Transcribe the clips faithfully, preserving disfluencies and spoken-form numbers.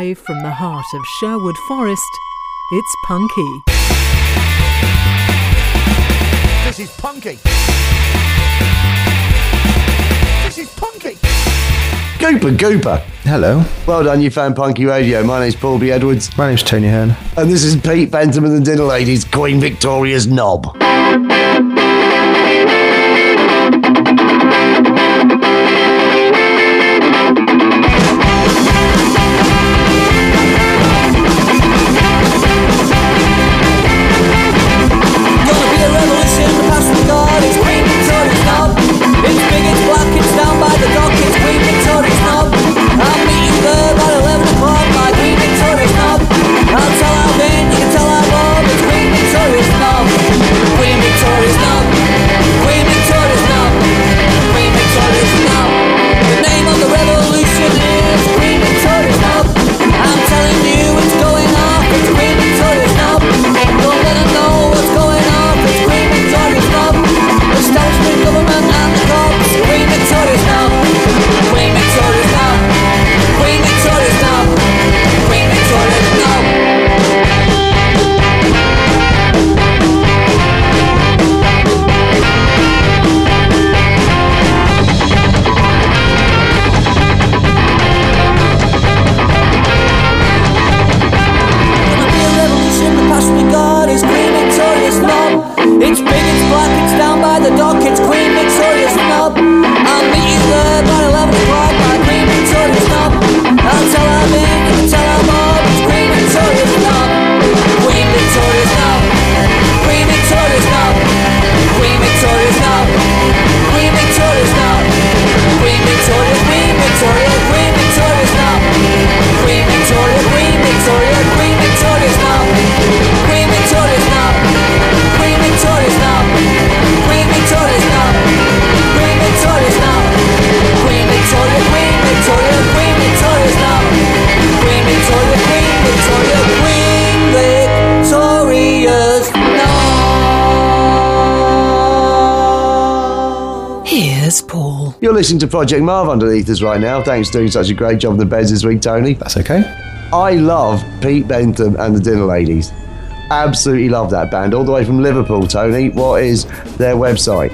Live from the heart of Sherwood Forest, it's Punky. This is Punky. This is Punky. Gooper, Gooper. Hello. Well done, you found Punky Radio. My name's Paul B. Edwards. My name's Tony Hearn. And this is Pete Bentham and the Dinner Ladies, Queen Victoria's knob. Paul. You're listening to Project Marv underneath us right now. Thanks for doing such a great job on the beds this week, Tony. That's okay. I love Pete Bentham and the Dinner Ladies. Absolutely love that band. All the way from Liverpool, Tony. What is their website?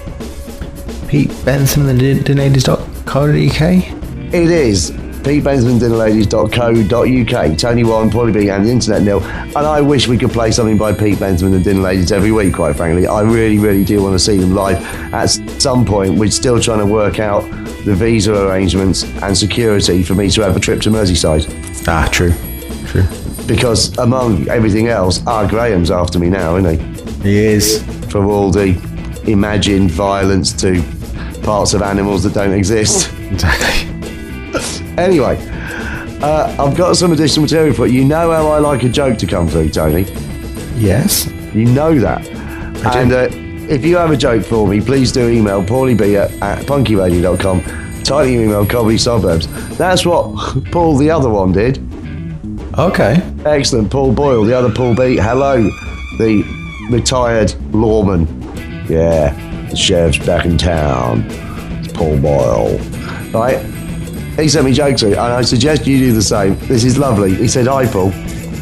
Pete Bentham and the Dinner Ladies dot co dot uk. It is Pete Bentham and Dinner Ladies dot co dot uk. Tony Warren, Paulie B and the Internet Nil. And I wish we could play something by Pete Bentham and the Dinner Ladies every week, quite frankly. I really, really do want to see them live at some point. We're still trying to work out the visa arrangements and security for me to have a trip to Merseyside. Ah, true. True. Because among everything else, R. Graham's after me now, isn't he? He is. From all the imagined violence to parts of animals that don't exist. Exactly. Anyway, uh, I've got some additional material for you. You know how I like a joke to come through, Tony? Yes. You know that. I and do. uh, if you have a joke for me, please do email paulieb at, at punky radio dot com. Title your email, Comedy Suburbs. That's what Paul, the other one, did. Okay. Excellent. Paul Boyle, the other Paul B. Hello, the retired lawman. Yeah, the sheriff's back in town. It's Paul Boyle. Right? He sent me jokes through, and I suggest you do the same. This is lovely. He said, "Hi, Paul.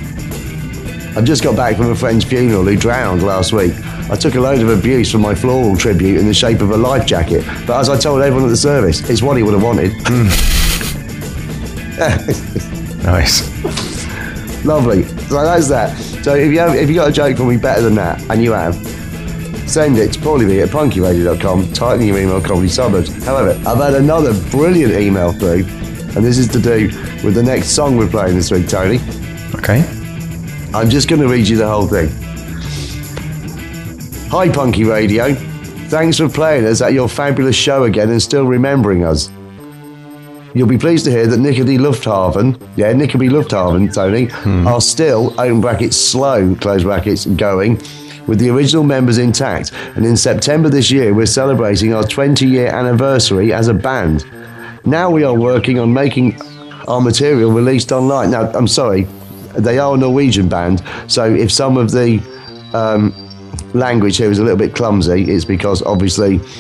I've just got back from a friend's funeral who drowned last week. I took a load of abuse from my floral tribute in the shape of a life jacket, but as I told everyone at the service, it's what he would have wanted." Nice. Lovely. So that's that. So if you have, if you got a joke for me better than that, and you have, send it to paulieb at punky radio dot com. Type in your email, Comedy Suburbs. However, I've had another brilliant email through, and this is to do with the next song we're playing this week, Tony. Okay. I'm just going to read you the whole thing. Hi, Punky Radio. Thanks for playing us at your fabulous show again and still remembering us. You'll be pleased to hear that Nickelby Lufthaven, yeah, Nickelby Lufthaven, Tony, hmm. are still, open brackets, slow, close brackets, going, with the original members intact. And in September this year, we're celebrating our twenty-year anniversary as a band. Now we are working on making our material released online. Now, I'm sorry, they are a Norwegian band, so if some of the um, language here is a little bit clumsy, it's because obviously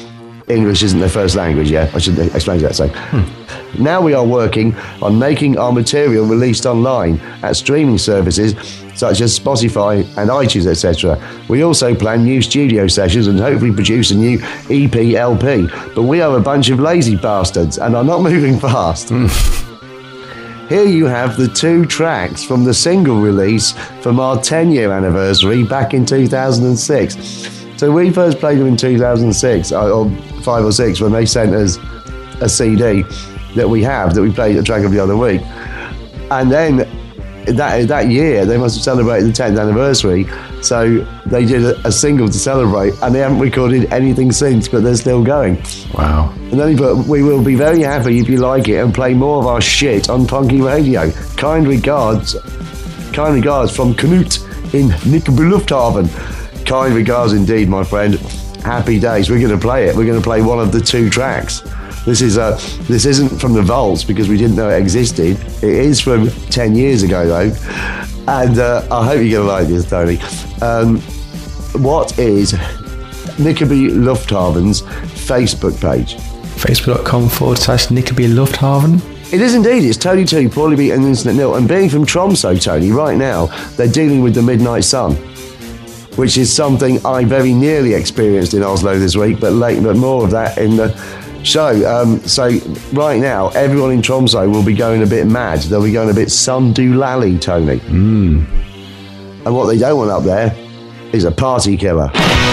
English isn't their first language, yeah? I should explain that, so. Hmm. Now we are working on making our material released online at streaming services such as Spotify and iTunes, et cetera. We also plan new studio sessions and hopefully produce a new E P L P. But we are a bunch of lazy bastards and are not moving fast. Here you have the two tracks from the single release from our ten-year anniversary back in two thousand six. So we first played them in two thousand six, or five or six, when they sent us a C D that we have, that we played a track of the other week. And then that that year, they must have celebrated the tenth anniversary, so they did a, a single to celebrate, and they haven't recorded anything since, but they're still going. Wow. And then he put, we will be very happy if you like it and play more of our shit on Punky Radio. Kind regards, kind regards from Knut in Nickelby Lufthaven. Kind regards indeed, my friend. Happy days. We're going to play it. We're going to play one of the two tracks. This is uh, this isn't from the vaults because we didn't know it existed. It is from ten years ago though, and uh, I hope you're gonna like this, Tony. Um, what is Nickelby Lufthaven's Facebook page? Facebook.com forward slash Nickelby Lufthaven. It is indeed. It's Tony Two, Paulie B and Internet Nil. And being from Tromsø, Tony, right now they're dealing with the midnight sun, which is something I very nearly experienced in Oslo this week, but late, but more of that in the show. Um, so right now, everyone in Tromsø will be going a bit mad. They'll be going a bit sun-do-lally, Tony. Mm. And what they don't want up there is a party killer.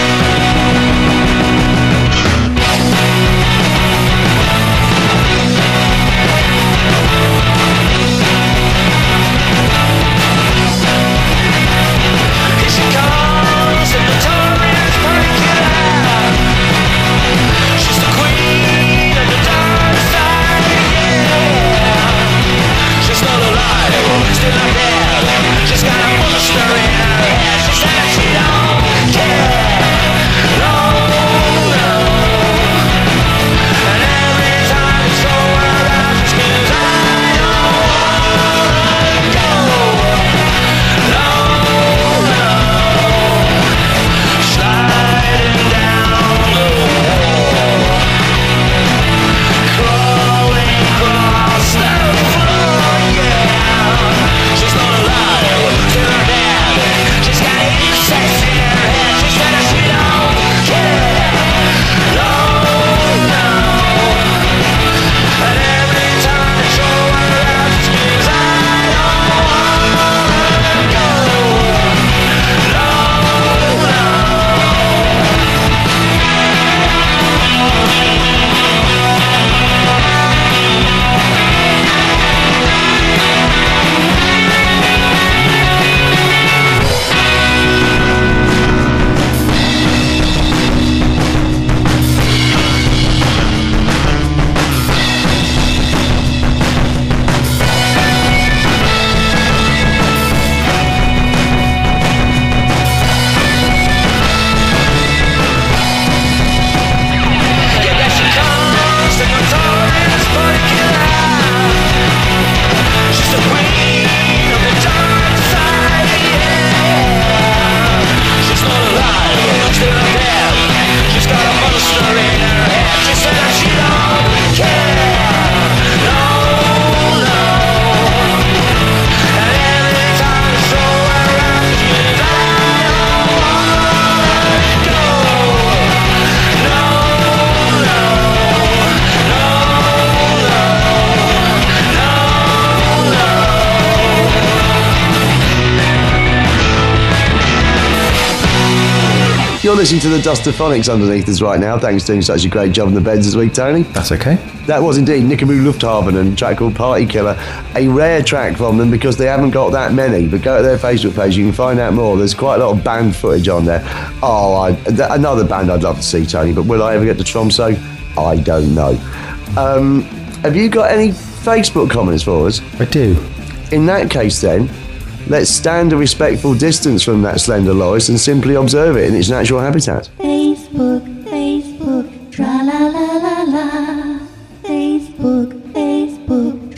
You're listening to the Dustophonics underneath us right now. Thanks for doing such a great job in the beds this week, Tony. That's okay. That was indeed Nickelby Lufthaven and a track called Party Killer. A rare track from them because they haven't got that many. But go to their Facebook page, you can find out more. There's quite a lot of band footage on there. Oh, I, th- another band I'd love to see, Tony. But will I ever get to Tromsø? I don't know. Um, have you got any Facebook comments for us? I do. In that case, then, let's stand a respectful distance from that slender loris and simply observe it in its natural habitat. Facebook, Facebook, tra-la-la-la-la. Facebook, Facebook,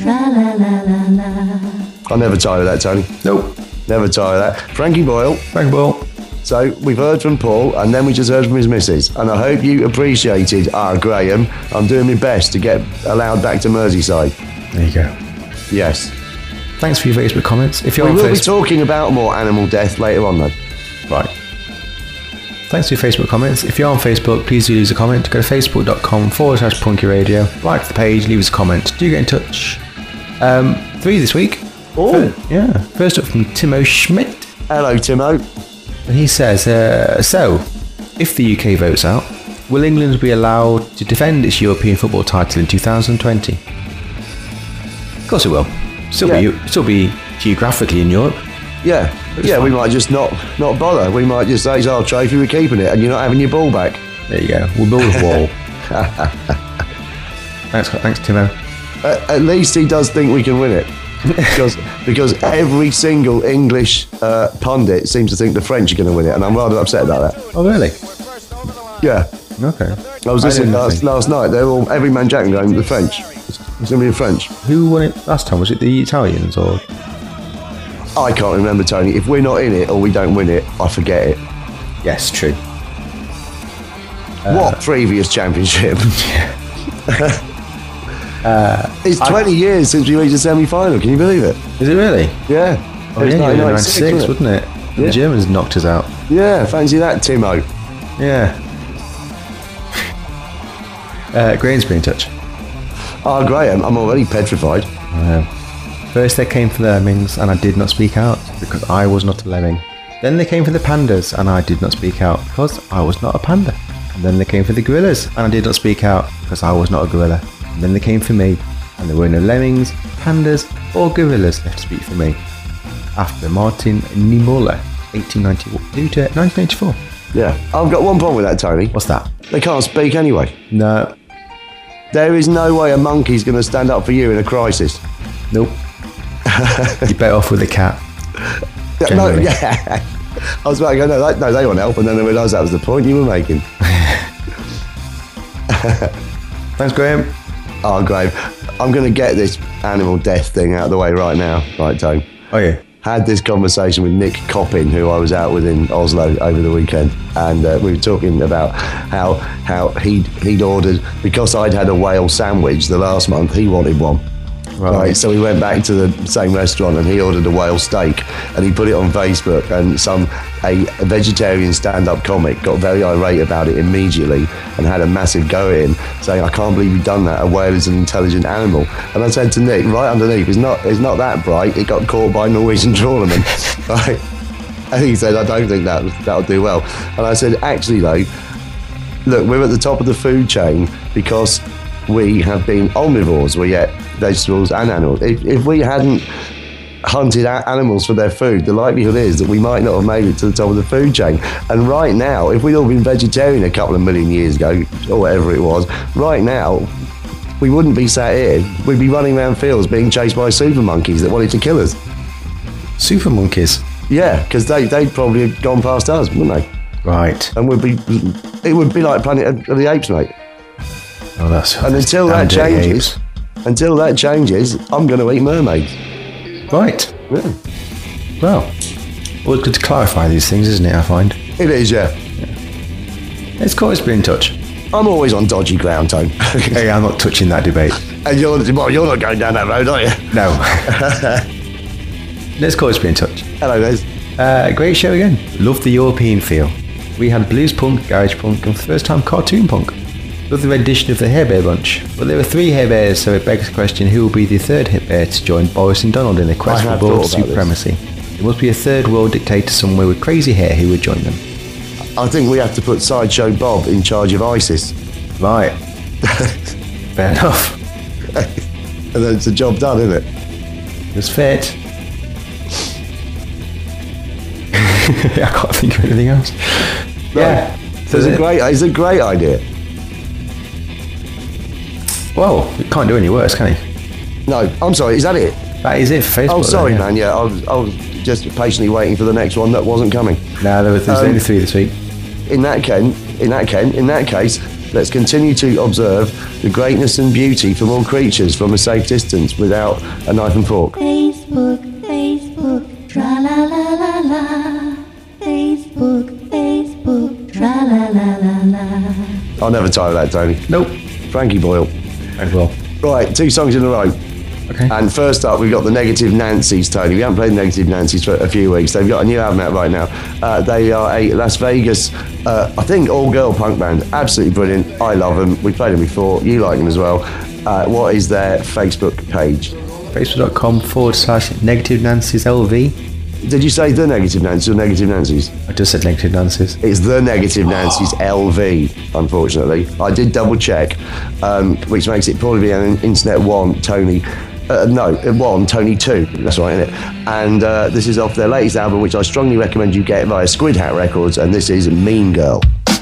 tra-la-la-la-la. I'll never tire of that, Tony. Nope. Never tire of that. Frankie Boyle. Frank Ball. So we've heard from Paul, and then we just heard from his missus. And I hope you appreciated our Graham. I'm doing my best to get allowed back to Merseyside. There you go. Yes. Thanks for your Facebook comments. If you're We on will be Facebook, talking about more animal death later on, though. right. Thanks for your Facebook comments. If you're on Facebook, please do leave us a comment. Go to facebook.com forward slash punky radio. Like the page, leave us a comment. Do get in touch. Um, three this week. Oh. Fir- yeah. First up from Timo Schmidt. Hello, Timo. And he says, uh, so, if the U K votes out, will England be allowed to defend its European football title in two thousand twenty? Of course it will. Still Yeah. be still be geographically in Europe. Yeah. Yeah, we might just not not bother. We might just say, it's our trophy, we're keeping it, and you're not having your ball back. There you go. We'll build a wall. thanks, thanks, Timo. At, at least he does think we can win it. because because every single English uh, pundit seems to think the French are going to win it, and I'm rather upset about that. Oh, really? Yeah. Okay. I was I listening didn't last, think. last night. They're all every man Jack going the French. It's going to be the French. Who won it last time? Was it the Italians or? I can't remember, Tony. If we're not in it or we don't win it, I forget it. Yes, true. what previous championship? it's twenty years since we reached the semi-final. Can you believe it? Is it really? Yeah. Oh, It was yeah, nineteen yeah, ninety-six, ninety-six, wasn't it? Yeah. The Germans knocked us out. Yeah, fancy that, Timo. Yeah. uh, Graham's been in touch. Oh, Graham, I'm already petrified. Uh, First they came for the lemmings, and I did not speak out because I was not a lemming. Then they came for the pandas, and I did not speak out because I was not a panda. And then they came for the gorillas, and I did not speak out because I was not a gorilla. And then they came for me, and there were no lemmings, pandas, or gorillas left to speak for me. After Martin Niemöller, eighteen ninety-two to nineteen ninety-four. Yeah. I've got one problem with that, Tony. What's that? They can't speak anyway. No. There is no way a monkey's going to stand up for you in a crisis. Nope. You're better off with a cat. Yeah, no, Generally. yeah. I was about to go, no, they, no, they want help, and then I realised that was the point you were making. Thanks, Graham. Oh, great. I'm going to get this animal death thing out of the way right now. Right, Tone. Oh, yeah. Had this conversation with Nick Coppin, who I was out with in Oslo over the weekend, and uh, we were talking about how how he'd, he'd ordered, because I'd had a whale sandwich the last month, he wanted one. Right. Right, so we went back to the same restaurant and he ordered a whale steak and he put it on Facebook, and some a, a vegetarian stand-up comic got very irate about it immediately and had a massive go at him, saying, I can't believe you've done that, a whale is an intelligent animal. And I said to Nick, right underneath, it's not it's not that bright, it got caught by Norwegian trawlermen. Right? And he said, I don't think that that'll do well. And I said, actually though, look, we're at the top of the food chain because we have been omnivores. We ate vegetables and animals. If, if we hadn't hunted a- animals for their food, the likelihood is that we might not have made it to the top of the food chain. And right now, if we'd all been vegetarian a couple of million years ago, or whatever it was, right now, we wouldn't be sat here. We'd be running around fields being chased by super monkeys that wanted to kill us. Super monkeys. Yeah, because they, they'd probably have gone past us, wouldn't they? Right. And we'd be, it would be like Planet of the Apes, mate. Oh, that's. And until that damn dirty changes, apes. until that changes, I'm going to eat mermaids. Right. Yeah. Well, well, it's good to clarify these things, isn't it? I find. It is, yeah. It's Corey's been in touch. I'm always on dodgy ground, Tone. Hey, I'm not touching that debate. And you're, well, you're not going down that road, are you? No. Let's Corey's been in touch. Hello, Les. Uh, great show again. Love the European feel. We had blues punk, garage punk, and for the first time cartoon punk. Love the rendition of the Hair Bear bunch. Well, there were three Hair Bears, so it begs the question: who will be the third Hair Bear to join Boris and Donald in their quest I for have world thought about supremacy? There must be a third world dictator somewhere with crazy hair who would join them. I think we have to put Sideshow Bob in charge of ISIS. Right. Fair enough. And then it's a job done, isn't it? It's fit. I can't think of anything else. No. Yeah. So It's a the- great, it's a great idea. Well, it can't do any worse, can it? No, I'm sorry, is that it? That is it for Facebook. Oh, sorry, then, yeah. man. Yeah, I was, I was just patiently waiting for the next one that wasn't coming. No, there was, there was Um, only three this week. In that Ken, in that Ken, in that case, let's continue to observe the greatness and beauty from all creatures from a safe distance without a knife and fork. Facebook, Facebook, tra la la la la. Facebook, I'll never tire of that, Tony. Nope. Frankie Boyle. Very well. Right, two songs in a row. Okay. And first up, we've got the Negative Nancy's, Tony. We haven't played Negative Nancy's for a few weeks. They've got a new album out right now. Uh, they are a Las Vegas, uh, I think, all-girl punk band. Absolutely brilliant. I love them. We played them before. You like them as well. Uh, what is their Facebook page? Facebook.com forward slash Negative Nancy's L V. Did you say the Negative Nancy's or Negative Nancy's? I just said Negative Nancy's. It's the Negative Nancy's L V, unfortunately. I did double check, um, which makes it probably be an Internet one, Tony. Uh, no, one, Tony two. That's right, isn't it? And uh, this is off their latest album, which I strongly recommend you get via Squid Hat Records, and this is Mean Girl.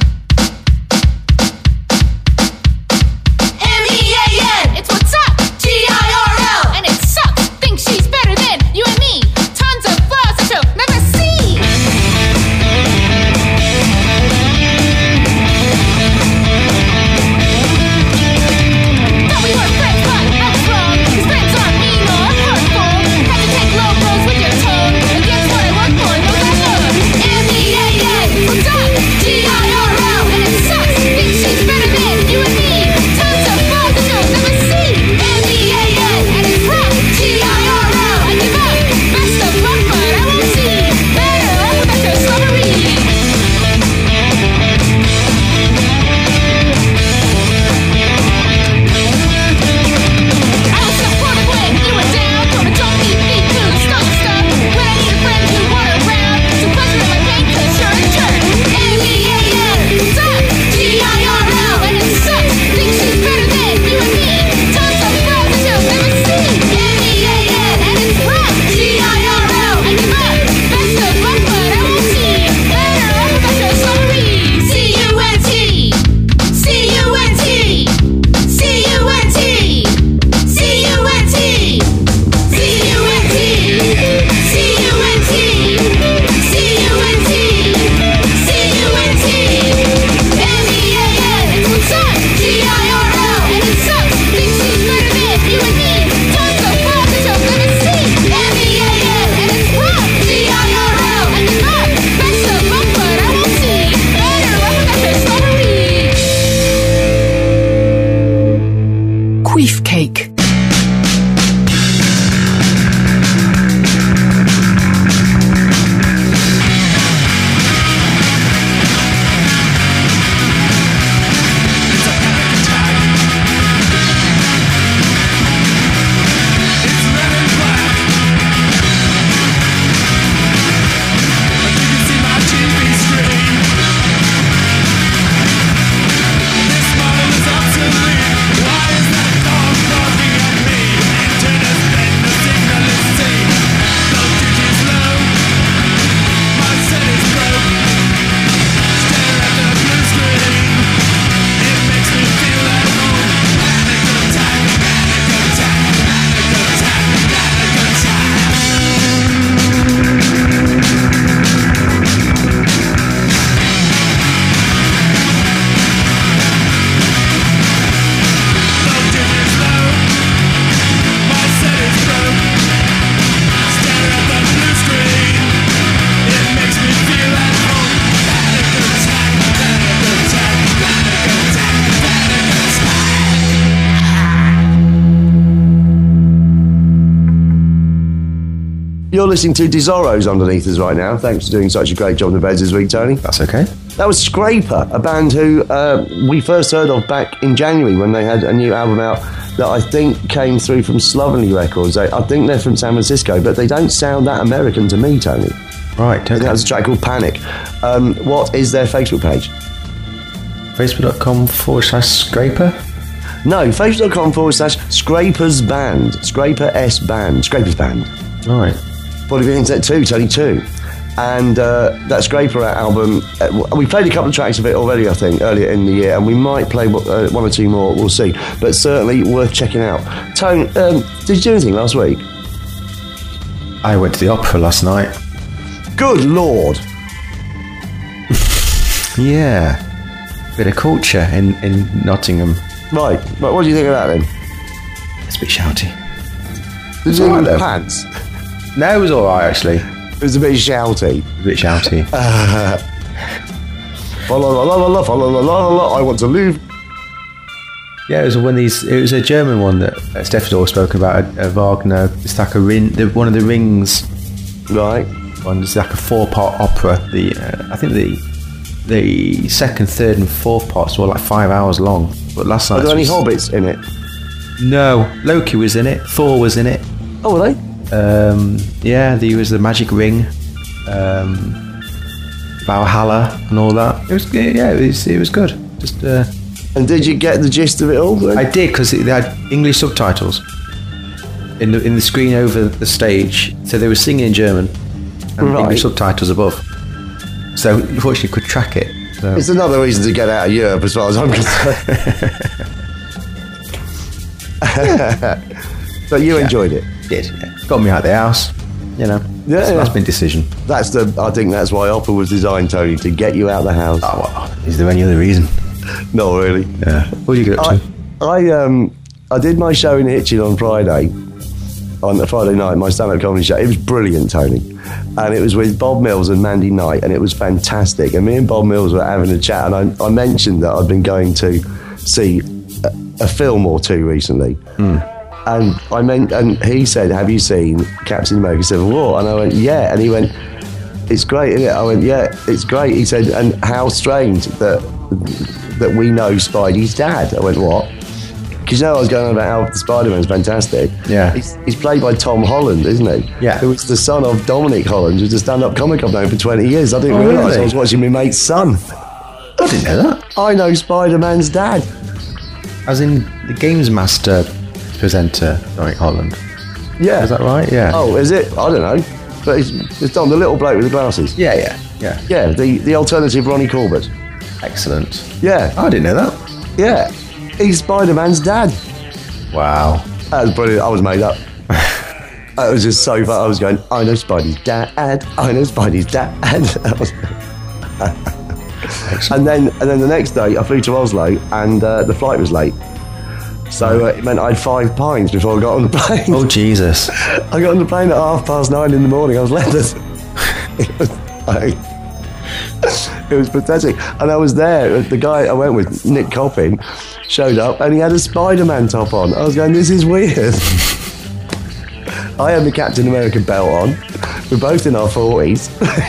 You're listening to Desoros underneath us right now. Thanks for doing such a great job in the beds this week, Tony. That's okay. That was Scraper, a band who uh, we first heard of back in January when they had a new album out that I think came through from Slovenly Records. I, I think they're from San Francisco, but they don't sound that American to me, Tony. Right, okay. That's a track called Panic. Um, what is their Facebook page? Facebook.com forward slash Scraper? No, Facebook.com forward slash Scrapers Band. Scraper S Band. Scrapers Band. Right. Probably been Internet two, Tony two. And uh, that Scraper album, uh, we played a couple of tracks of it already, I think, earlier in the year, and we might play uh, one or two more, we'll see. But certainly worth checking out. Tone, um, did you do anything last week? I went to the opera last night. Good Lord. Yeah. Bit of culture in, in Nottingham. Right. right, what do you think of that then? It's a bit shouty. Did you All right, have though. pants? No, it was alright actually. It was a bit shouty. A bit shouty. Uh, fa la la la la la fa la la la la. I want to live. Yeah, it was one of these. It was a German one that uh, Steffador spoke about. A, a Wagner. It's like a ring. The, one of the Rings. Right. One. It's like a four-part opera. The uh, I think the the second, third, and fourth parts were like five hours long. But last night. Are there any was, hobbits in it? No, Loki was in it. Thor was in it. Oh, were they? Um, yeah, there was the Magic Ring, um, Valhalla, and all that. It was yeah, it was it was good. Just. Uh, And did you get the gist of it all? Then? I did because they had English subtitles in the in the screen over the stage, so they were singing in German and Right. English subtitles above. So unfortunately, could track it. So. It's another reason to get out of Europe, as far as I'm concerned. But you Yeah. enjoyed it. Did yeah. Got me out of the house. You know, Yeah, that's, yeah. that's my decision. That's the. I think that's why opera was designed, Tony, to get you out of the house. Oh, well, is there any other reason? Not really. Yeah. What did you get up I, to? I um I did my show in Hitchin on Friday, on a Friday night, my stand-up comedy show. It was brilliant, Tony, and it was with Bob Mills and Mandy Knight, and it was fantastic. And me and Bob Mills were having a chat, and I, I mentioned that I'd been going to see a, a film or two recently. And I meant, and he said, "Have you seen Captain America: Civil War?" And I went, "Yeah." And he went, "It's great, isn't it?" I went, "Yeah, it's great." He said, "And how strange that that we know Spidey's dad." I went, "What?" Because you know I was going on about how Spider-Man's fantastic. Yeah. He's, he's played by Tom Holland, isn't he? Yeah. Who was the son of Dominic Holland, who's a stand-up comic I've known for twenty years. I didn't Oh, realise really? I was watching my mate's son. I didn't know that. I know Spider-Man's dad. As in the Games Master presenter, Dominic Holland. Yeah. Is that right? Yeah. Oh, is it? I don't know. But it's, it's Dom, the little bloke with the glasses. Yeah, yeah, yeah. Yeah, the, the alternative Ronnie Corbett. Excellent. Yeah, I didn't know that. yeah. He's Spider-Man's dad. Wow. That was brilliant. I was made up. It was just so fun. I was going, I know Spidey's dad. I know Spidey's dad. and then and then the next day, I flew to Oslo, and uh, the flight was late. So uh, it meant I had five pints before I got on the plane. Oh, Jesus. I got on the plane at half past nine in the morning. I was lettered. It was, like, it was pathetic. And I was there. The guy I went with, Nick Coppin, showed up and he had a Spider-Man top on. I was going, this is weird. I had the Captain America belt on. We're both in our forties.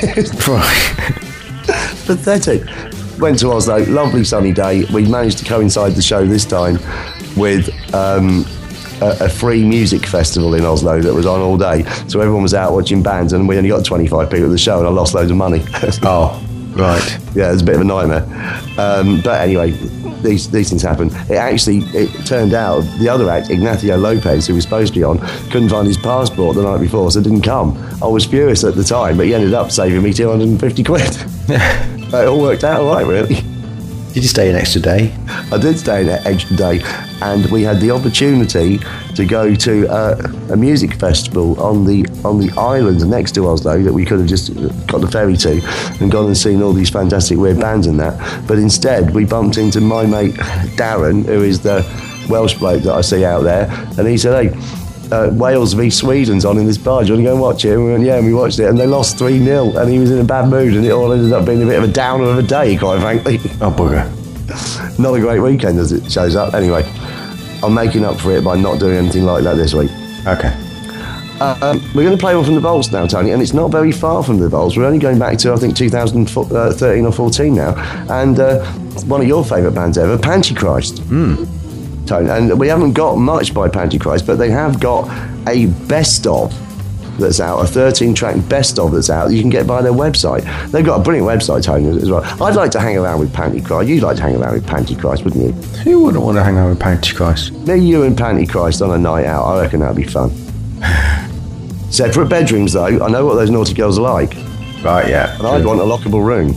Pathetic. Went to Oslo, lovely sunny day. We managed to coincide the show this time with um, a, a free music festival in Oslo that was on all day. So everyone was out watching bands, and we only got twenty-five people at the show, and I lost loads of money. Oh, right. Yeah, it was a bit of a nightmare. Um, but anyway, these these things happen. It actually, it turned out the other act, Ignacio Lopez, who was supposed to be on, couldn't find his passport the night before, so didn't come. I was furious at the time, but he ended up saving me two hundred fifty quid. It all worked out all right, really. Did you stay an extra day? I did stay an extra day, and we had the opportunity to go to uh, a music festival on the on the island next to Oslo that we could have just got the ferry to and gone and seen all these fantastic weird bands and that. But instead, we bumped into my mate Darren, who is the Welsh bloke that I see out there, and he said, "Hey, uh, Wales v Sweden's on in this bar. Do you want to go and watch it?" And we went, yeah, and we watched it, and they lost three nil, and he was in a bad mood, and it all ended up being a bit of a downer of a day, quite frankly. Oh, bugger. Not a great weekend as it shows up. Anyway, I'm making up for it by not doing anything like that this week. Okay. Uh, um, we're going to play one from the vaults now, Tony, and it's not very far from the vaults. We're only going back to, I think, two thousand thirteen or fourteen now, and uh, one of your favourite bands ever, Pantychrist. Mm. Tony, and we haven't got much by Pantychrist, but they have got a best of that's out, a thirteen track best of that's out that you can get by their website. They've got a brilliant website, Tony, as well. I'd like to hang around with Pantychrist. You'd like to hang around with Pantychrist, wouldn't you? Who wouldn't want to hang out with Pantychrist? Me, you and Pantychrist on a night out, I reckon that'd be fun. Separate bedrooms, though. I know what those naughty girls are like. Right, yeah. And I'd want a lockable room.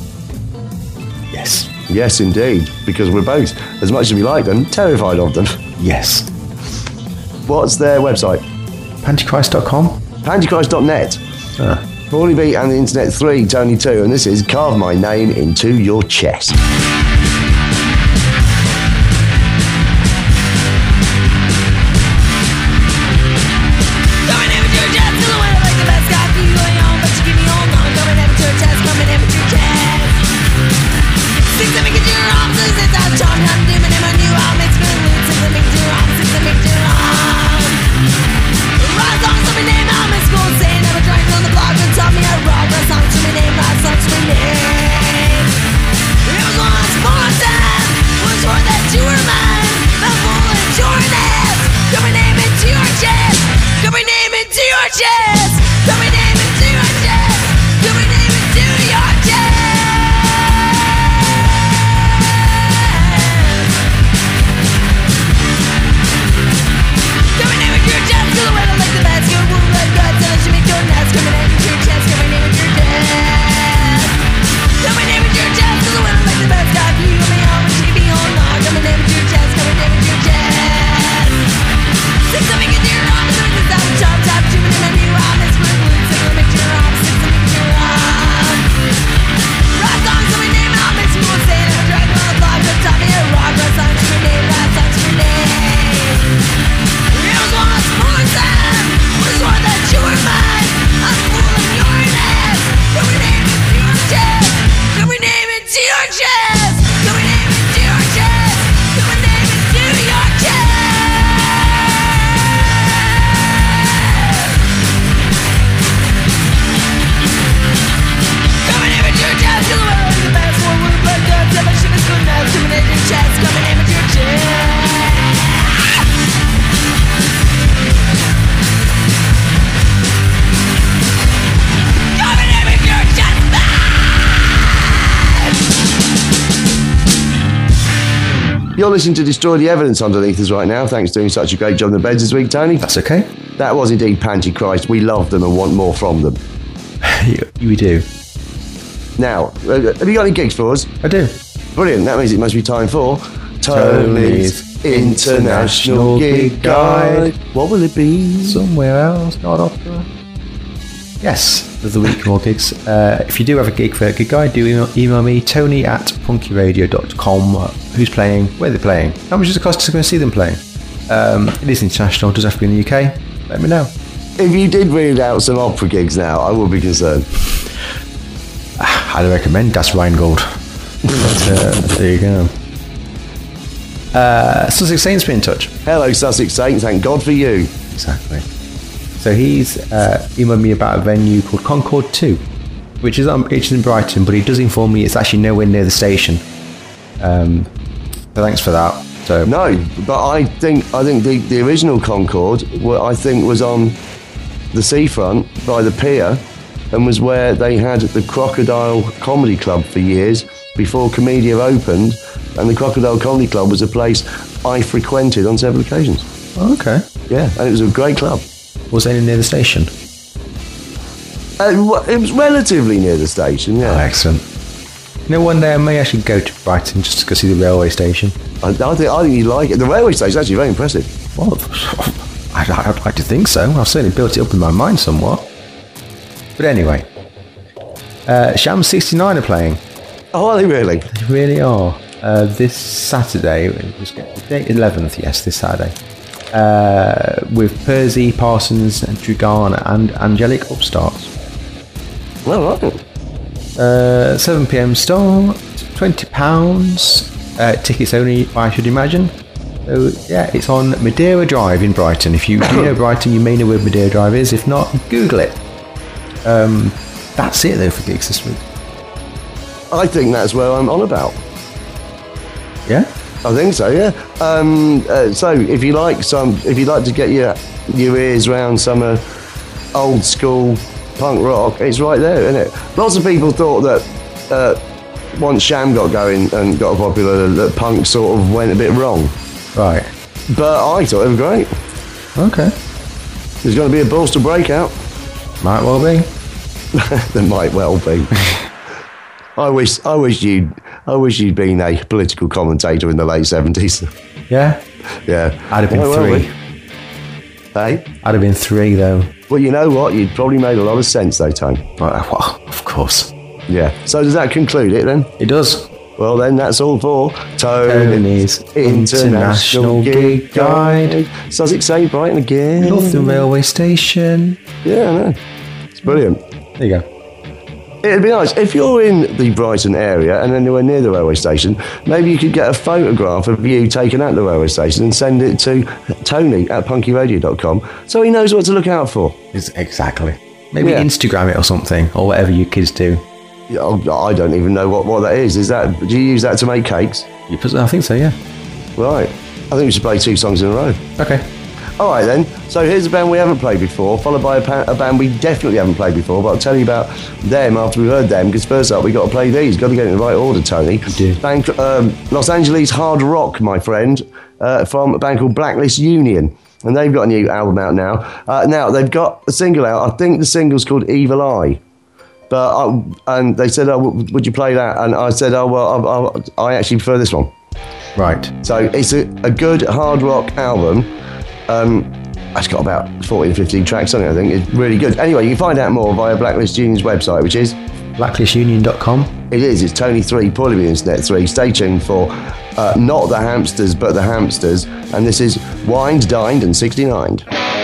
Yes. Yes, indeed. Because we're both, as much as we like them, terrified of them. Yes. What's their website? Pantychrist dot com? Pantychrist dot net. Ah. Paulie B and the Internet three, Tony two, and this is Carve My Name Into Your Chest. Coming in with your chest. You're listening to Destroy the Evidence underneath us right now. Thanks for doing such a great job in the beds this week, Tony. That's okay. That was indeed Pantychrist. We love them and want more from them. We do. Now, uh, have you got any gigs for us? I do. Brilliant. That means it must be time for Tony's International Gig Guide. What will it be? Somewhere else, not opera. Yes, there's a week more gigs. Uh, if you do have a gig for a gig guide, do email, email me, tony at punky radio dot com. Who's playing, where they're playing, how much does it cost to go and see them playing. Um, it is international, does have to be in the U K. Let me know. If you did read out some opera gigs now, I would be concerned. I'd recommend Das Rheingold. But, uh, there you go. Uh, Sussex Saints be in touch. Hello, Sussex Saints. Thank God for you. Exactly. So he's uh, emailed me about a venue called Concord two, which is, um, which is in Brighton, but he does inform me it's actually nowhere near the station. Um, so thanks for that. So no, but I think I think the, the original Concord, well, I think, was on the seafront by the pier, and was where they had the Crocodile Comedy Club for years before Comedia opened, and the Crocodile Comedy Club was a place I frequented on several occasions. Oh, okay. Yeah, and it was a great club. Was it near the station? Uh, it was relatively near the station, yeah. Oh, excellent. You know, one day I may actually go to Brighton just to go see the railway station. I, I think I think you'd like it. The railway station is actually very impressive. Well, I'd, I'd like to think so. I've certainly built it up in my mind somewhat. But anyway, uh, Sham sixty-nine are playing. Oh, are they really? They really are. Uh, this Saturday, it was the date eleventh, yes, this Saturday. Uh, with Percy, Parsons, and Drugana and Angelic Upstarts. Well, right. Uh, seven p.m. start, twenty pounds. Uh, tickets only, I should imagine. So, yeah, it's on Madeira Drive in Brighton. If you, if you know Brighton, you may know where Madeira Drive is. If not, Google it. Um, that's it, though, for gigs this week. I think that's where I'm on about. Yeah? I think so, yeah. Um, uh, so, if you like some, if you like to get your your ears around some uh, old school punk rock, it's right there, isn't it? Lots of people thought that uh, once Sham got going and got popular, that punk sort of went a bit wrong. Right. But I thought it was great. Okay. There's going to be a Bolster breakout. Might well be. There might well be. I wish, I wish you'd, I wish you'd been a political commentator in the late seventies. Yeah. Yeah. I'd have been Might well three. be. Hey. I'd have been three though. Well, you know what? You'd probably made a lot of sense though, Tony. Well, well, of course. Yeah. So does that conclude it then? It does. Well then, that's all for Tony's International Gig Guide. Sussex Saint Brighton again. Northern Railway Station. Yeah, I know. It's brilliant. There you go. It'd be nice. If you're in the Brighton area and anywhere near the railway station, maybe you could get a photograph of you taken at the railway station and send it to Tony at punky radio dot com so he knows what to look out for. It's exactly. Maybe Yeah. Instagram it or something, or whatever you kids do. Yeah, I don't even know what, what that is. Is that? Do you use that to make cakes? You put, I think so, yeah. Right. I think we should play two songs in a row. Okay. All right, then. So here's a band we haven't played before, followed by a, pa- a band we definitely haven't played before, but I'll tell you about them after we've heard them, because first up, we've got to play these. Got to get it in the right order, Tony. do. Band, um, Los Angeles hard rock, my friend, uh, from a band called Blacklist Union. And they've got a new album out now. Uh, now, they've got a single out. I think the single's called Evil Eye. But I, and they said, oh, w- would you play that? And I said, oh, well, I, I, I actually prefer this one. Right. So it's a, a good hard rock album. Um, it's got about fourteen or fifteen tracks on it, I think. It's really good. Anyway, you can find out more via Blacklist Union's website, which is... blacklist union dot com. It is. It's Tony three, Paulie the Internet three. Stay tuned for uh, not the hamsters, but the hamsters. And this is Wined, Dined and sixty-nined.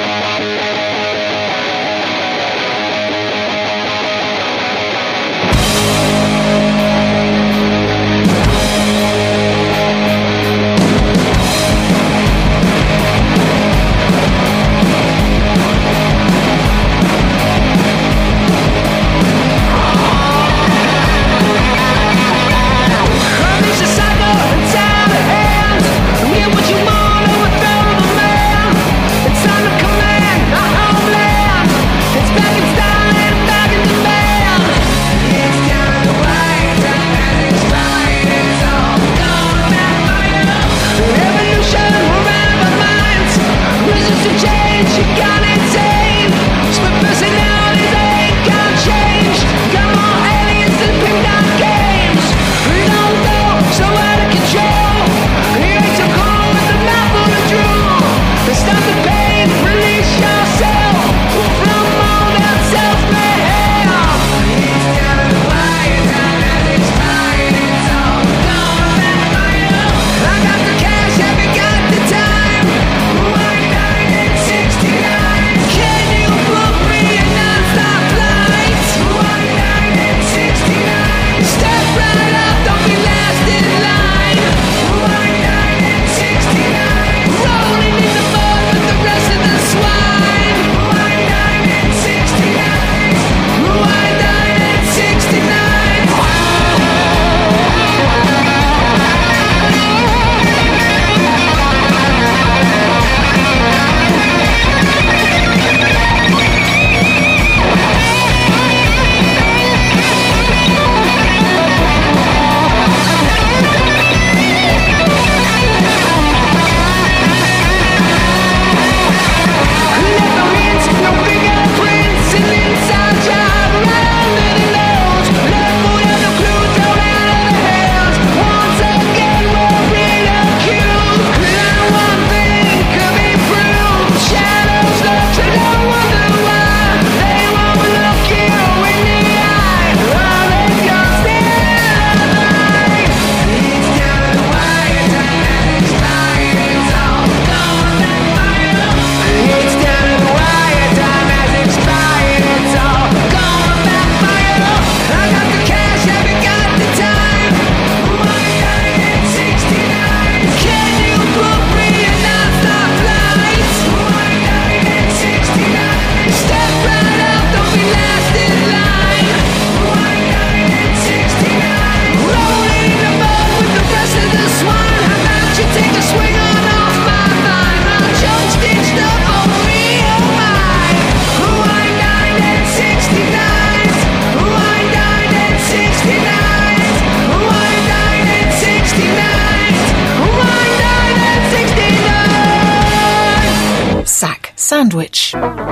Sandwich.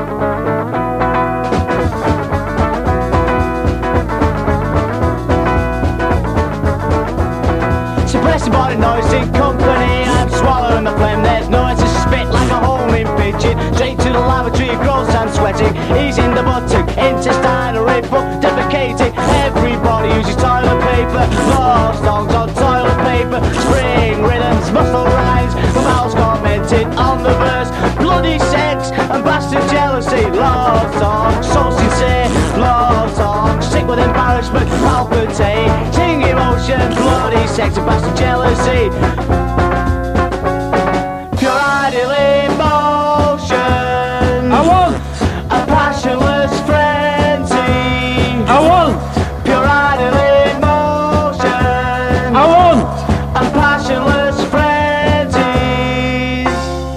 Suppressed by the noisy company, I'm swallowing the phlegm. There's noise to spit like a homing pigeon. Straight to the lavatory, gross and sweating. Easing the buttock, intestinal ripple, defecating. Everybody uses toilet paper. Love songs on toilet paper. Spring rhythms, muscle rhymes. The mouse commented on the verse. Bloody sex and bastard jealousy. Love songs, so sincere. Love songs, sick with embarrassment. sex and bastard jealousy. Pure ideal emotion. I want, A passionless frenzy. I want, Pure ideal emotion. I want. A passionless frenzies.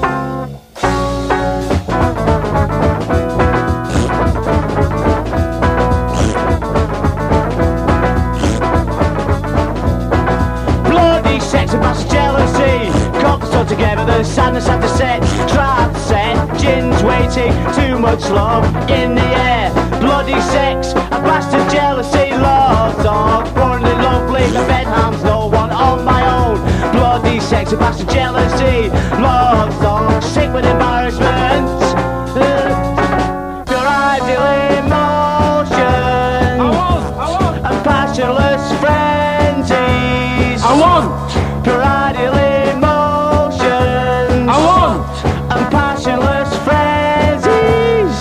Bloody sex and mass jealousy. Couples all together, the sadness at the set. Trap set, gin's waiting. Too much love in the air. Bloody sex, a bastard jealousy. Love dog, bornly lovely. The bedham's no one on my own. Bloody sex, a bastard jealousy. Love dog, sick with embarrassment. Uh, Pure ideal emotion. I want, I want, And passionless frenzies. I want, Pure ideal emotions. I want. And passionless frenzies.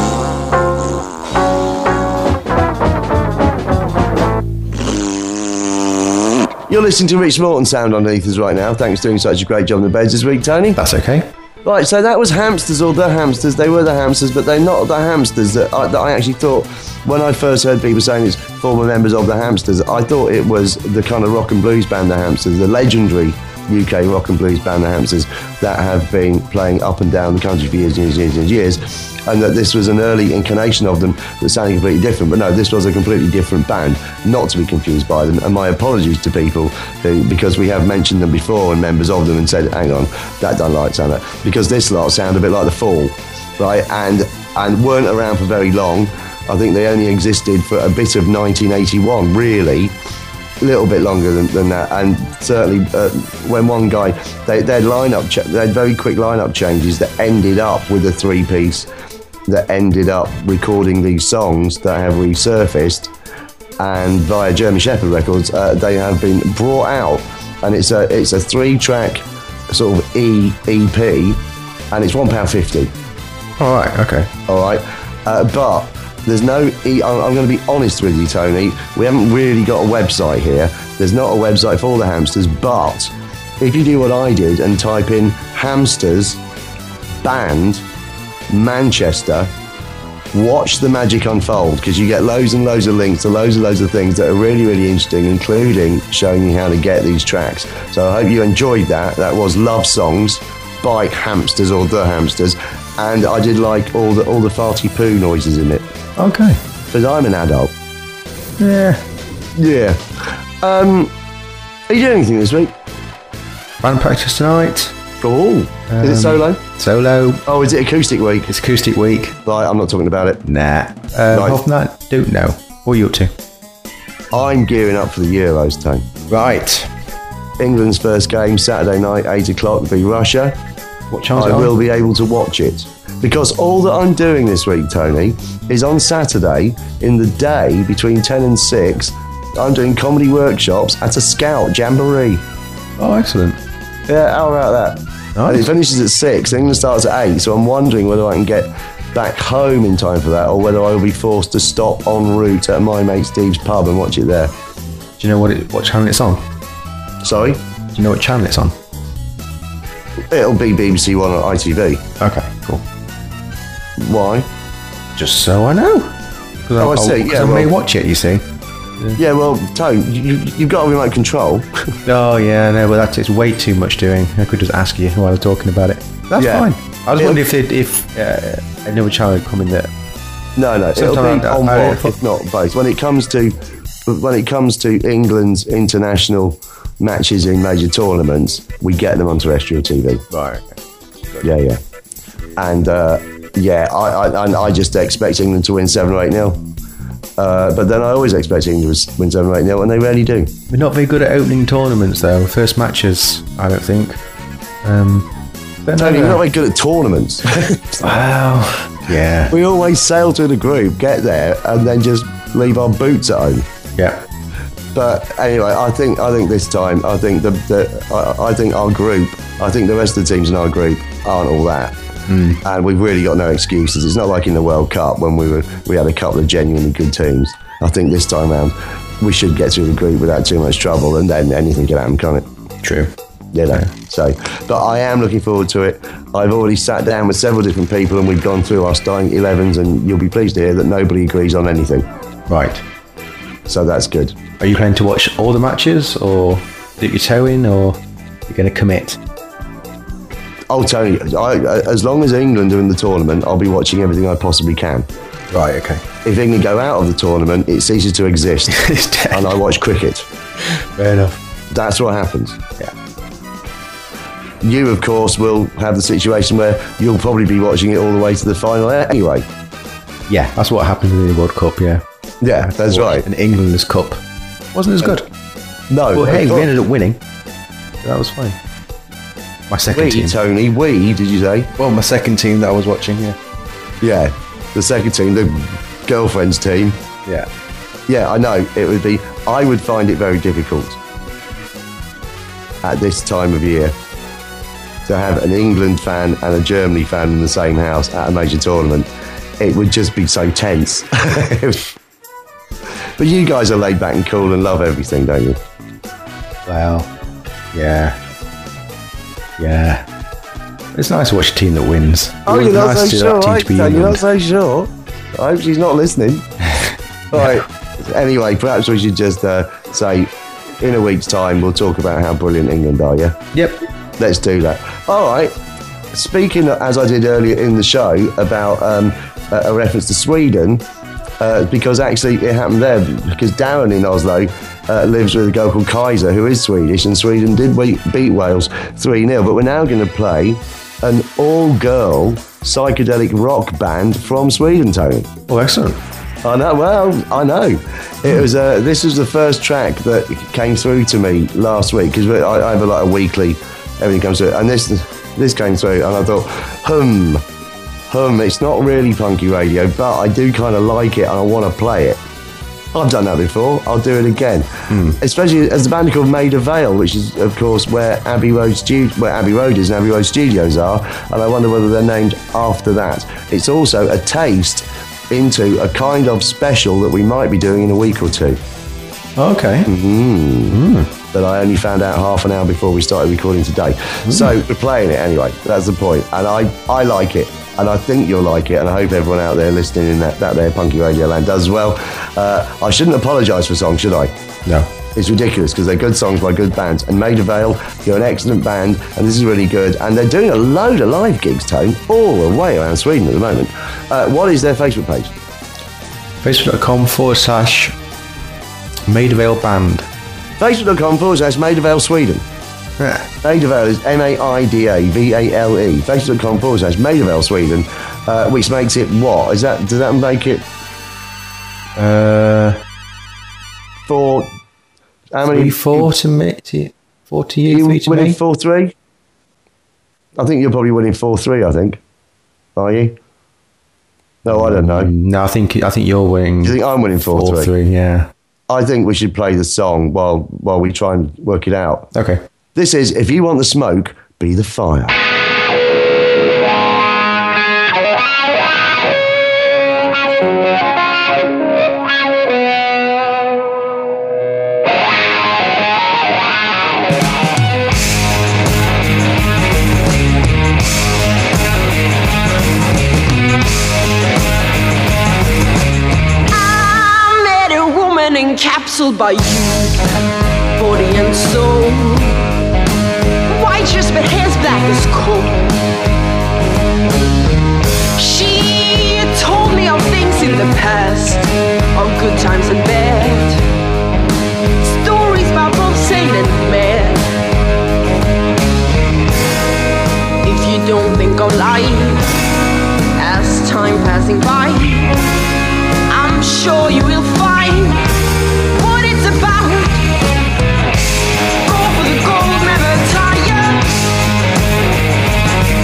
You're listening to Rich Morton sound underneath us right now. Thanks for doing such a great job in the beds this week, Tony. That's okay. Right, so that was Hamsters or The Hamsters. They were the Hamsters, but they're not the Hamsters that I, that I actually thought, when I first heard people saying it's former members of the Hamsters, I thought it was the kind of rock and blues band, the Hamsters, the legendary U K rock and blues band, the Hamsters, that have been playing up and down the country for years and years and years and years, and that this was an early incarnation of them that sounded completely different. But no, this was a completely different band, not to be confused by them. And my apologies to people who, because we have mentioned them before and members of them and said, hang on, that don't like sound, because this lot sound a bit like The Fall, right? And and weren't around for very long. I think they only existed for a bit of nineteen eighty-one, really. A little bit longer than, than that, and certainly uh, when one guy, they, they had lineup, ch- they had very quick lineup changes that ended up with a three-piece that ended up recording these songs that have resurfaced, and via German Shepherd Records, uh, they have been brought out, and it's a it's a three-track sort of E E P, and it's one pound fifty. All right, okay. All right, uh, but. There's no, e- I'm, I'm going to be honest with you, Tony, we haven't really got a website here. There's not a website for the Hamsters, but if you do what I did and type in Hamsters, band, Manchester, watch the magic unfold, because you get loads and loads of links to loads and loads of things that are really, really interesting, including showing you how to get these tracks. So I hope you enjoyed that. That was Love Songs by Hamsters or The Hamsters, and I did like all the all the farty poo noises in it. Okay. Because I'm an adult. Yeah. Yeah. Um, are you doing anything this week? Band practice tonight. Oh, Um, is it solo? Solo. Oh, is it acoustic week? It's acoustic week. Right, I'm not talking about it. Nah. Uh, Right. Apart from that, don't know. What are you up to? I'm gearing up for the Euros, Tone. Right. England's first game, Saturday night, eight o'clock, v Russia. What channel I is it on? will be able to watch it. Because all that I'm doing this week, Tony, is on Saturday, in the day, between ten and six, I'm doing comedy workshops at a Scout Jamboree. Oh, excellent. Yeah, how about that? Nice. And it finishes at six, England starts at eight, so I'm wondering whether I can get back home in time for that, or whether I will be forced to stop en route at my mate Steve's pub and watch it there. Do you know what it, what channel it's on? Sorry? Do you know what channel it's on? It'll be B B C One or I T V. Okay, cool. Why? Just so I know. Cause Oh, I see, Because yeah, I may well- watch it, you see. Yeah, well, Tone, you, you've got remote control. Oh, yeah, no, but that's it's way too much doing. I could just ask you while I was talking about it. That's Yeah. fine. I was It'll- wondering if it, if uh, another channel would come in there. No, no, it'll Sometime be I- on I- both, if not both. When it comes to when it comes to England's international matches in major tournaments, we get them on terrestrial T V. Right. Yeah, yeah. And uh, yeah, I, I I I just expect England to win seven or eight nil. Uh, but then I always expect England to win seven or eight nil, and they rarely do. We're not very good at opening tournaments, though. First matches, I don't think. Um, but no, Tony, we're no. not very good at tournaments. Wow. Yeah. We always sail through the group, get there, and then just leave our boots at home. Yeah. But anyway, I think I think this time, I think the, the I, I think our group, I think the rest of the teams in our group aren't all that, mm. and we've really got no excuses. It's not like in the World Cup when we were we had a couple of genuinely good teams. I think this time round, we should get through the group without too much trouble, and then anything can happen, can't it? True. You know, so, but I am looking forward to it. I've already sat down with several different people and we've gone through our starting elevens, and you'll be pleased to hear that nobody agrees on anything. Right. So that's good. Are you planning to watch all the matches, or dip your toe in, or you're going to commit? I'll tell you, I, as long as England are in the tournament, I'll be watching everything I possibly can. Right, okay. If England go out of the tournament, it ceases to exist. It's dead. And I watch cricket. Fair enough. That's what happens. Yeah. You, of course, will have the situation where you'll probably be watching it all the way to the final anyway. Yeah, that's what happened in the World Cup, yeah. Yeah, that's right. An England's Cup. Wasn't as good. No. Well, hey, but- we ended up winning. That was fine. My second We, team. Tony, we, did you say? Well, my second team that I was watching, yeah. Yeah, the second team, the girlfriend's team. Yeah. Yeah, I know, it would be, I would find it very difficult at this time of year to have an England fan and a Germany fan in the same house at a major tournament. It would just be so tense. But you guys are laid back and cool and love everything, don't you? Well, yeah. Yeah. It's nice to watch a team that wins. Oh, It's you're not nice so to sure, that team right? to be You're England. not so sure. I hope she's not listening. Right. Anyway, perhaps we should just uh, say, in a week's time, we'll talk about how brilliant England are, yeah? Yep. Let's do that. All right. Speaking, as I did earlier in the show, about um, a, a reference to Sweden, uh, because actually it happened there, because Darren in Oslo uh, lives with a girl called Kaiser, who is Swedish, and Sweden did we- beat Wales three nil. But we're now going to play an all-girl psychedelic rock band from Sweden, Tony. Oh, excellent. I know. Well, I know. It was. Uh, this was the first track that came through to me last week, because I, I have a like a weekly. Everything comes through, and this this came through, and I thought, hum, hum. It's not really punky radio, but I do kind of like it, and I want to play it. I've done that before. I'll do it again. Especially as the band called Maida Vale, which is, of course, where Abbey Road stu- where Abbey Road is and Abbey Road Studios are, and I wonder whether they're named after that. It's also a taste into a kind of special that we might be doing in a week or two. Okay. That I only found out half an hour before we started recording today. So we're playing it anyway. That's the point. And I, I like it. And I think you'll like it. And I hope everyone out there listening in that, that there Punky Radio Land does as well. Uh, I shouldn't apologise for songs, should I? No. It's ridiculous because they're good songs by good bands. And Maida Vale, you're an excellent band. And this is really good. And they're doing a load of live gigs, Tone, all the way around Sweden at the moment. Uh, what is their Facebook page? Facebook.com forward slash Maida Vale Band. Facebook.com forward slash Maida Vale Sweden. Yeah. Maida Vale is M A I D A V A L E. Facebook.com forward slash Maida Vale Sweden, uh, which makes it what? Is that, does that make it Uh, four? How many? three, four to me. To, four to you, You three to winning me. four three? I think you're probably winning four three. I think. Are you? No, I don't know. Do No, I think I think you're winning. you think I'm winning four, four three? three? Yeah. I think we should play the song while while we try and work it out. Okay. This is If You Want the Smoke, Be the Fire. I met a woman encapsulated by you, body and soul. White just but hair's black as coal. She told me of things in the past, of good times and bad. Stories about both sane and mad. If you don't think I'm lying, as time passing by, I'm sure you will find what it's about. Go for the gold, never tire.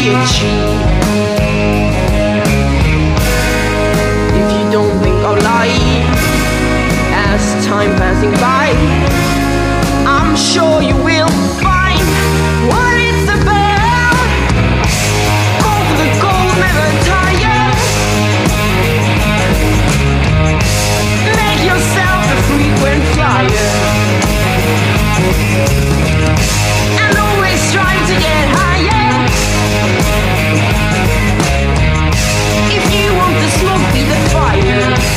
itchy. If you don't think I'll lie, as time passing by, I'm sure you will find what it's about. Go for the gold, never tire. Make yourself a frequent flyer, and always strive to get higher. If you want the smoke, be the fire.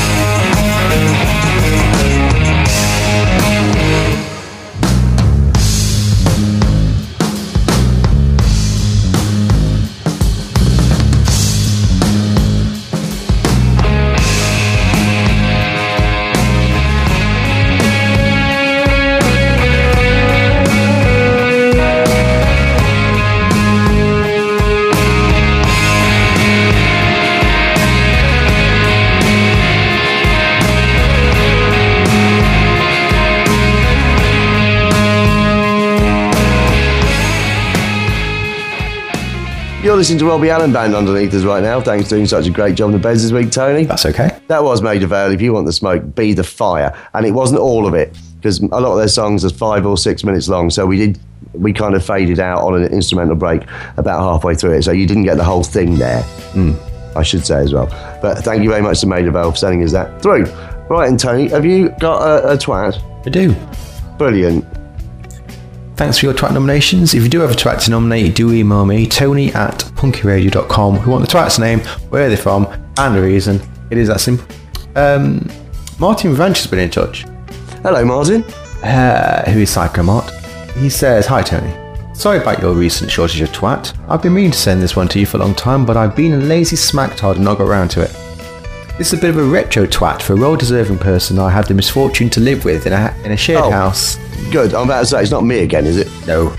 You're listening to Robbie Allen Band underneath us right now. Thanks for doing such a great job on the beds this week, Tony. That's okay. That was Made of Ale. If you want the smoke, be the fire. And it wasn't all of it, because a lot of their songs are five or six minutes long. So we did, we kind of faded out on an instrumental break about halfway through it. So you didn't get the whole thing there, mm. I should say as well. But thank you very much to Made of Ale for sending us that through. Right, and Tony, have you got a, a twat? I do. Brilliant. Thanks for your twat nominations. If you do have a twat to nominate, do email me, tony at punkyradio dot com. We want the twat's name, where they're from, and the reason. It is that simple. Um, Martin Ranch has been in touch. Hello, Martin. Uh, who is Psycho Mart. He says, hi, Tony. Sorry about your recent shortage of twat. I've been meaning to send this one to you for a long time, but I've been a lazy smack-tard and not got around to it. This is a bit of a retro twat for a well-deserving person I had the misfortune to live with in a, in a shared oh. house. Good. I'm about to say, it's not me again, is it? No.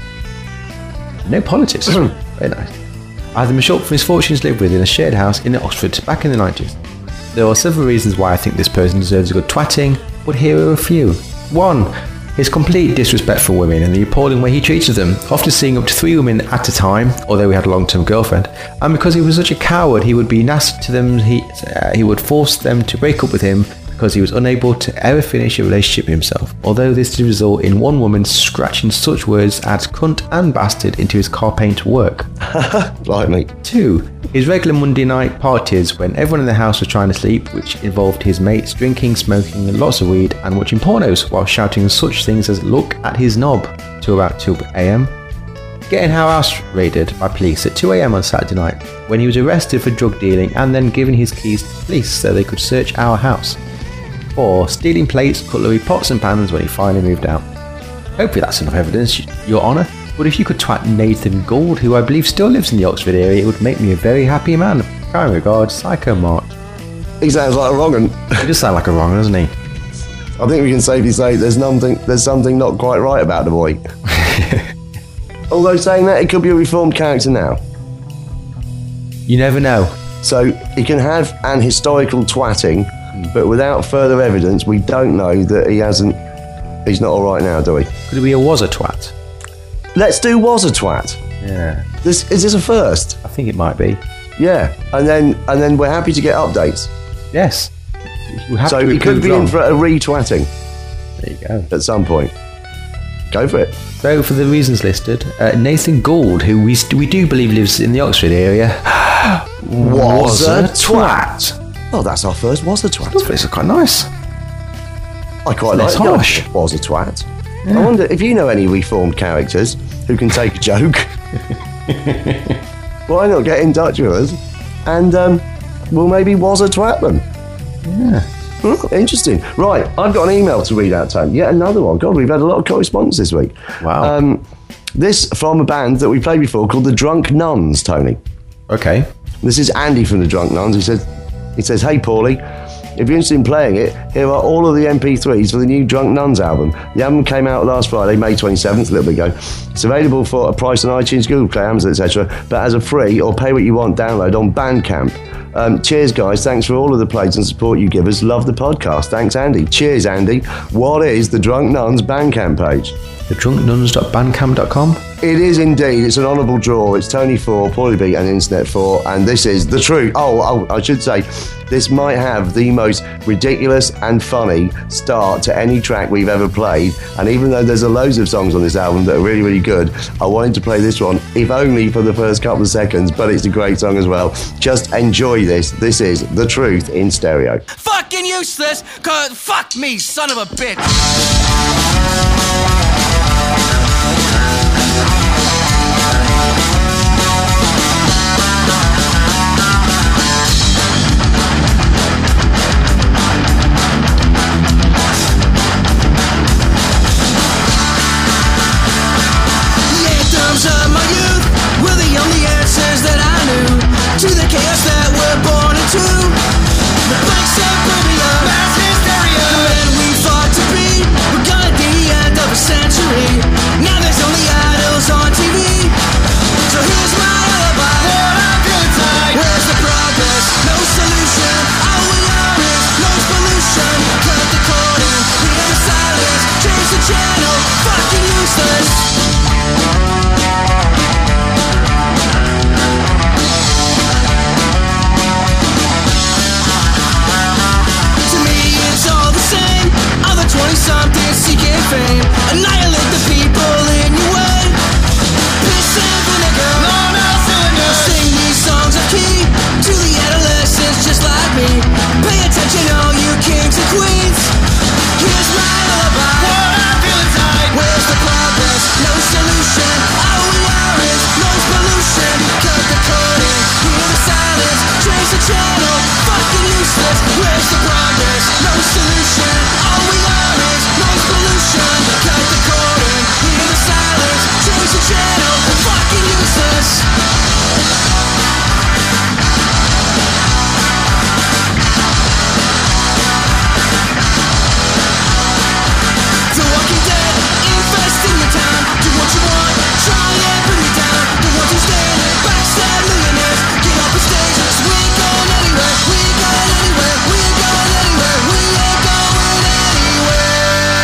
No politics. Very nice. I had the misfortune to live with in a shared house in Oxford back in the nineties. There are several reasons why I think this person deserves a good twatting, but here are a few. One, his complete disrespect for women and the appalling way he treated them, often seeing up to three women at a time, although he had a long-term girlfriend. And because he was such a coward, he would be nasty to them, he, uh, he would force them to break up with him, because he was unable to ever finish a relationship himself, although this did result in one woman scratching such words as cunt and bastard into his car paint work. Blimey. Two, his regular Monday night parties when everyone in the house was trying to sleep, which involved his mates drinking, smoking lots of weed and watching pornos while shouting such things as look at his knob to about two a.m. Getting our house raided by police at two a.m. on Saturday night when he was arrested for drug dealing and then given his keys to the police so they could search our house. Or stealing plates, cutlery, pots and pans when he finally moved out. Hopefully that's enough evidence, Your Honour. But if you could twat Nathan Gould, who I believe still lives in the Oxford area, it would make me a very happy man. Kind regards, Psycho Mart. He sounds like a wrong un. He does sound like a wrong un, doesn't he? I think we can safely say there's something, there's something not quite right about the boy. Although saying that, it could be a reformed character now. You never know. So he can have an historical twatting, but without further evidence, we don't know that he hasn't. He's not all right now, do we? Could it be a was a twat? Let's do was a twat. Yeah. This is this a first? I think it might be. Yeah, and then and then we're happy to get updates. Yes. We have so to he could be wrong. in for a retwatting. There you go. At some point. Go for it. So for the reasons listed, uh, Nathan Gould, who we st- we do believe lives in the Oxford area, was, was a twat. Oh, that's our first was a twat. It's quite nice. I quite Less like harsh. it. Was a twat. Yeah. I wonder if you know any reformed characters who can take a joke. Why not get in touch with us and um, we'll maybe was a twat them. Yeah. Hmm, interesting. Right, I've got an email to read out, Tony. Yet another one. God, we've had a lot of correspondence this week. Wow. Um, this from a band that we played before called the Drunk Nuns, Tony. Okay. This is Andy from the Drunk Nuns. He says, he says, hey, Paulie, if you're interested in playing it, here are all of the M P threes for the new Drunk Nuns album. The album came out last Friday, May twenty-seventh, a little bit ago. It's available for a price on iTunes, Google Play, Amazon, et cetera, but as a free or pay what you want download on Bandcamp. Um, cheers, guys. Thanks for all of the plays and support you give us. Love the podcast. Thanks, Andy. Cheers, Andy. What is the Drunk Nuns Bandcamp page? the drunk nuns dot bandcamp dot com. It is indeed. It's an honourable draw. It's Tony four, Paulie B and Internet four, and this is The Truth. Oh, oh, I should say, this might have the most ridiculous and funny start to any track we've ever played, and even though there's a loads of songs on this album that are really, really good, I wanted to play this one, if only for the first couple of seconds, but it's a great song as well. Just enjoy this. This is The Truth in stereo. Fucking useless, cause fuck me, son of a bitch. Of my youth were the only answers that I knew to the chaos that we're born into. The blank suburbia, mass hysteria. The men we fought to be were gonna be the end of a century. Now there's only idols on T V. So here's my alibi. What a good time. Where's the progress? No solution. All we are is noise pollution. Cut the cord and hear the silence. Change the channel. Fucking useless. twenty-something seeking fame. Annihilate the people in your way. Piss and vinegar, long out cylinder. Sing these songs of key to the adolescents just like me. Pay attention, all you kings and queens. Here's my alibi. What I'm feeling tight. Where's the progress? No solution. All we are is noise pollution. Cut the cord and hear the silence. Change the channel. Fucking useless. Where's the progress? No solution. All we are is noise pollution. Cut the cord and hear the silence. Change the channel. Fucking useless. The Walking Dead infesting your town. Do what you want, try and bring me down. The ones who stand backstab millionaires. Get off the stage, 'cause we ain't going anywhere. We ain't going anywhere. We ain't going anywhere. We ain't going anywhere.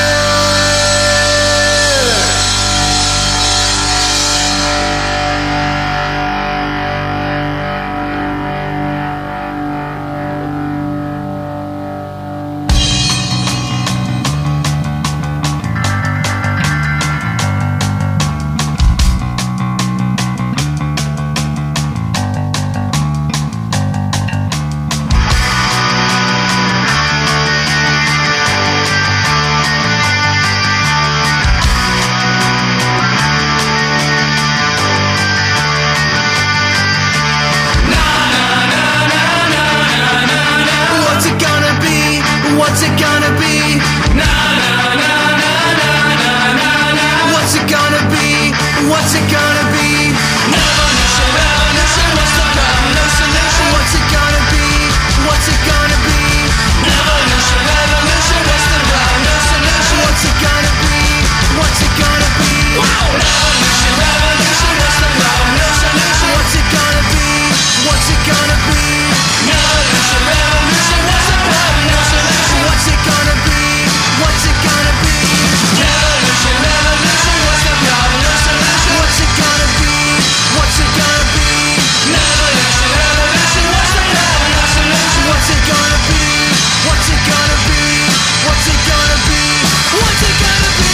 What's it gonna be? What's it gonna be? Na na na na na na na na. What's it gonna be? What's it gonna be? No solution, revolution. What's the problem? No solution. What's it gonna be? What's it gonna be? No solution, revolution. What's the problem? No solution. What's it gonna be? What's it gonna be? No solution, revolution. What's the problem? No solution. What's it gonna be? What's it gonna be? No solution, revolution. What's the problem? No solution. What's it gonna be? What's it gonna be? No solution, revolution. What's the problem? No solution. What's it gonna be? What's it gonna be? No solution, revolution. What's the problem? No solution. What's it gonna be? What's it gonna be? What's it gonna be? What's it gonna be?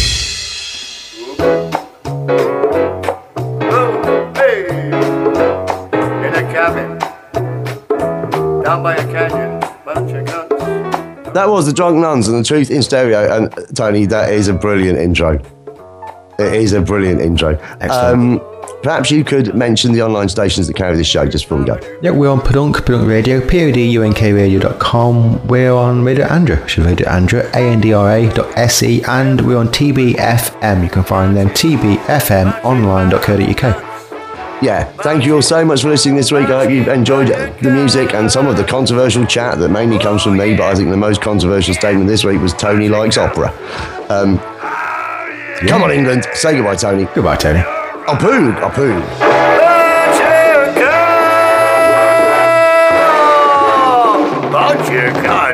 Oh, hey, in a cabin, down by a canyon, bunch of guns. That was The Drunk Nuns and The Truth in stereo. And Tony, that is a brilliant intro. It is a brilliant intro. Excellent. Um, perhaps you could mention the online stations that carry this show just before we go. Yeah, we're on Podunk, Podunk Radio, P O D U N K radio dot com. We're on Radio Andra, which is Radio Andra, A N D R A dot S E, and we're on T B F M. You can find them, T B F M online dot co dot U K. Yeah, thank you all so much for listening this week. I hope you've enjoyed the music and some of the controversial chat that mainly comes from me, but I think the most controversial statement this week was Tony likes opera. Um, yeah. Come on, England. Say goodbye, Tony. Goodbye, Tony. Apoog, apoog. Bunch of guns.